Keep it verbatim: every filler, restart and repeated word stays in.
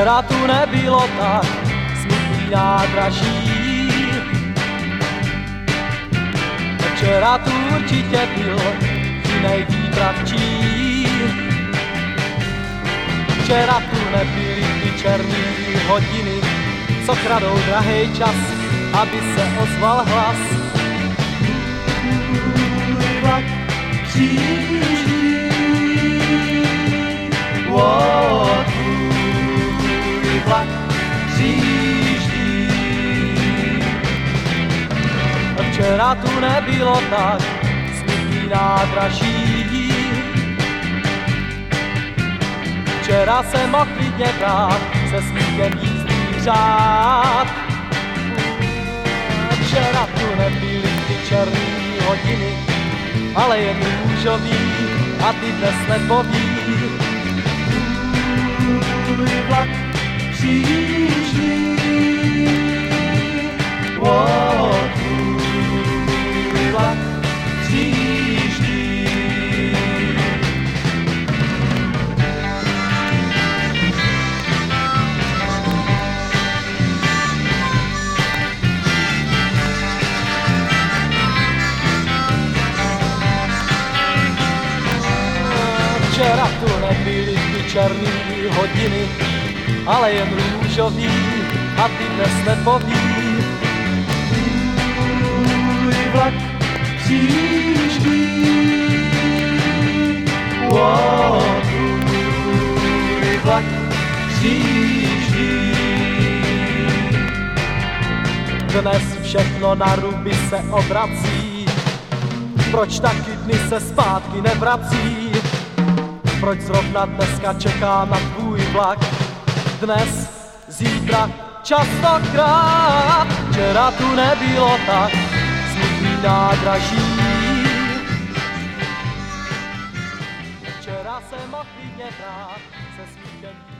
Včera tu nebylo tak smutný nádraží. Včera tu určitě byl jinej výpravčí. Včera tu nebyly ty černý hodiny, co kradou drahej čas, aby se ozval hlas. Tvůj vlak přijíždí, oh, tvůj vlak přijíždí. Včera tu nebylo tak smutný nádraží. Včera se mohl klidně brát se smíchem jízdní řád. Včera tu nebyly ty černý hodiny, ale jen růžový a ty dnes nepoví. Tvůj vlak přijíždí, oh, tvůj vlak přijíždí. Včera tu nebyly ty černý hodiny, ale jen růžový a ty dnes nepoví. Tvůj vlak přijíždí, oh, tvůj vlak přijíždí. Dnes všechno na ruby se obrací, proč taky dny se zpátky nevrací? Proč zrovna dneska čeká na tvůj vlak? Dnes, zítra, častokrát. Včera tu nebylo tak smutný nádraží. Včera se mohl klidně brát se smíchem.